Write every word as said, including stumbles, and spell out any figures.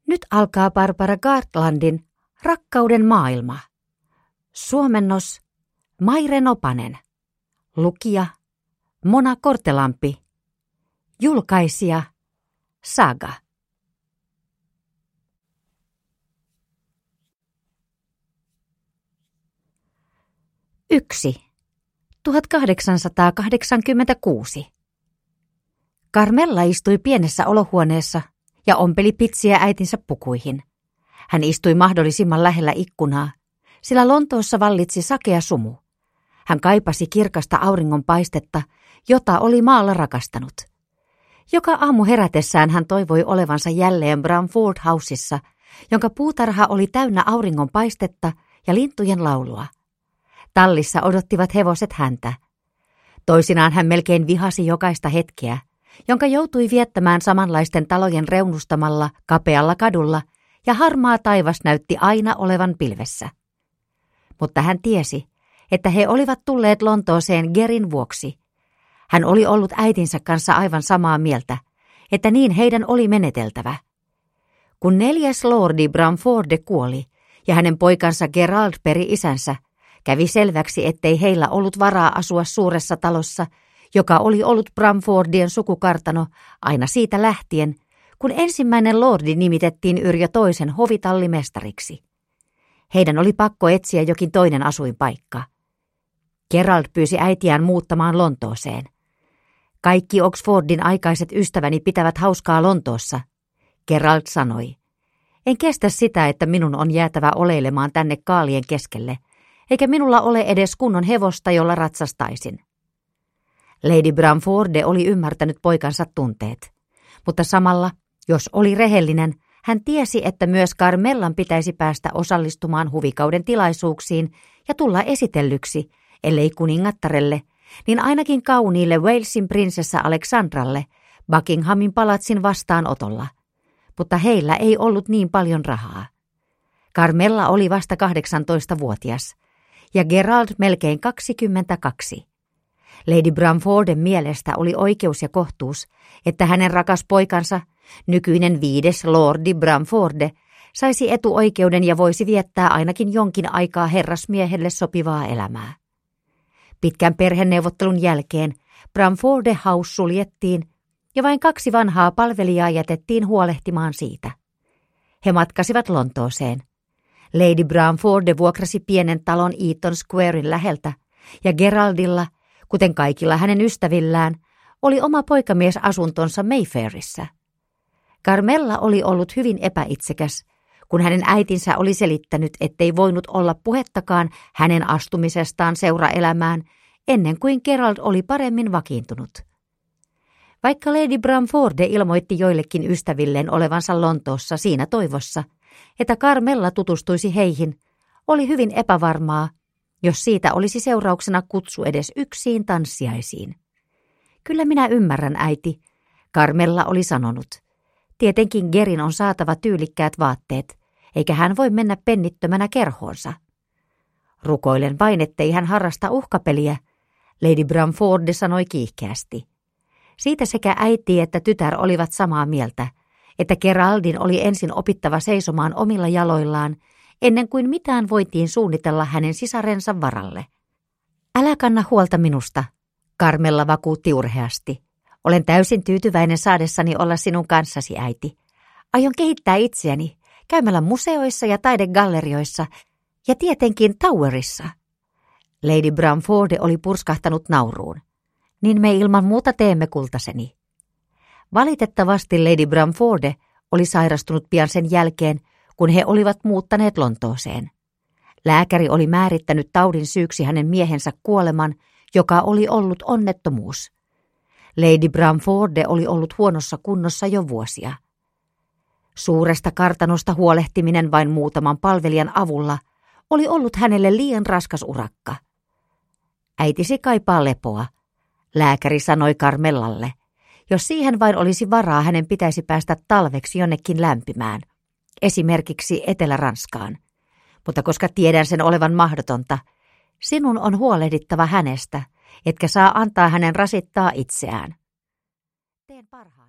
Nyt alkaa Barbara Gartlandin Rakkauden maailma. Suomennos Maire Nopanen. Lukija Mona Kortelampi. Julkaisija Saga. Yksi. tuhatkahdeksansataakahdeksankymmentäkuusi. Carmella istui pienessä olohuoneessa ja ompeli pitsiä äitinsä pukuihin. Hän istui mahdollisimman lähellä ikkunaa, sillä Lontoossa vallitsi sakea sumu. Hän kaipasi kirkasta auringonpaistetta, jota oli maalla rakastanut. Joka aamu herätessään hän toivoi olevansa jälleen Bramford Housessa, jonka puutarha oli täynnä auringonpaistetta ja lintujen laulua. Tallissa odottivat hevoset häntä. Toisinaan hän melkein vihasi jokaista hetkeä, jonka joutui viettämään samanlaisten talojen reunustamalla kapealla kadulla, ja harmaa taivas näytti aina olevan pilvessä. Mutta hän tiesi, että he olivat tulleet Lontooseen Gerin vuoksi. Hän oli ollut äitinsä kanssa aivan samaa mieltä, että niin heidän oli meneteltävä. Kun neljäs lordi Bramforde kuoli ja hänen poikansa Gerald peri isänsä, kävi selväksi, ettei heillä ollut varaa asua suuressa talossa, joka oli ollut Bramfordien sukukartano aina siitä lähtien, kun ensimmäinen lordi nimitettiin Yrjö toisen hovitallimestariksi. Heidän oli pakko etsiä jokin toinen asuinpaikka. Gerald pyysi äitiään muuttamaan Lontooseen. Kaikki Oxfordin aikaiset ystäväni pitävät hauskaa Lontoossa, Gerald sanoi. En kestä sitä, että minun on jäätävä oleilemaan tänne kaalien keskelle, eikä minulla ole edes kunnon hevosta, jolla ratsastaisin. Lady Bramforde oli ymmärtänyt poikansa tunteet, mutta samalla, jos oli rehellinen, hän tiesi, että myös Carmellan pitäisi päästä osallistumaan huvikauden tilaisuuksiin ja tulla esitellyksi, ellei kuningattarelle, niin ainakin kauniille Walesin prinsessa Alexandralle Buckinghamin palatsin vastaanotolla. Mutta heillä ei ollut niin paljon rahaa. Carmella oli vasta kahdeksantoistavuotias ja Gerald melkein kaksikymmentäkaksi. Lady Bramforden mielestä oli oikeus ja kohtuus, että hänen rakas poikansa, nykyinen viides lordi Bramforde, saisi etuoikeuden ja voisi viettää ainakin jonkin aikaa herrasmiehelle sopivaa elämää. Pitkän perheneuvottelun jälkeen Bramforde House suljettiin ja vain kaksi vanhaa palvelijaa jätettiin huolehtimaan siitä. He matkasivat Lontooseen. Lady Bramforde vuokrasi pienen talon Eaton Squarein läheltä ja Geraldilla, kuten kaikilla hänen ystävillään, oli oma poikamiesasuntonsa Mayfairissä. Carmella oli ollut hyvin epäitsekäs, kun hänen äitinsä oli selittänyt, ettei voinut olla puhettakaan hänen astumisestaan seuraelämään ennen kuin Gerald oli paremmin vakiintunut. Vaikka Lady Bramforde ilmoitti joillekin ystävilleen olevansa Lontoossa siinä toivossa, että Carmella tutustuisi heihin, oli hyvin epävarmaa, jos siitä olisi seurauksena kutsu edes yksiin tanssiaisiin. Kyllä minä ymmärrän, äiti, Carmella oli sanonut. Tietenkin Gerin on saatava tyylikkäät vaatteet, eikä hän voi mennä pennittömänä kerhoonsa. Rukoilen vain, ettei hän harrasta uhkapeliä, Lady Bramforde sanoi kiihkeästi. Siitä sekä äiti että tytär olivat samaa mieltä, että Geraldin oli ensin opittava seisomaan omilla jaloillaan, ennen kuin mitään voitiin suunnitella hänen sisarensa varalle. Älä kanna huolta minusta, Carmella vakuutti urheasti. Olen täysin tyytyväinen saadessani olla sinun kanssasi, äiti. Aion kehittää itseäni käymällä museoissa ja taidegallerioissa ja tietenkin Towerissa. Lady Bramforde oli purskahtanut nauruun. Niin me ilman muuta teemme, kultaseni. Valitettavasti Lady Bramforde oli sairastunut pian sen jälkeen, kun he olivat muuttaneet Lontooseen. Lääkäri oli määrittänyt taudin syyksi hänen miehensä kuoleman, joka oli ollut onnettomuus. Lady Bramforde oli ollut huonossa kunnossa jo vuosia. Suuresta kartanosta huolehtiminen vain muutaman palvelijan avulla oli ollut hänelle liian raskas urakka. Äitisi kaipaa lepoa, lääkäri sanoi Carmellalle. Jos siihen vain olisi varaa, hänen pitäisi päästä talveksi jonnekin lämpimään, esimerkiksi Etelä-Ranskaan. Mutta koska tiedän sen olevan mahdotonta, sinun on huolehdittava hänestä, etkä saa antaa hänen rasittaa itseään. Teen parhaani.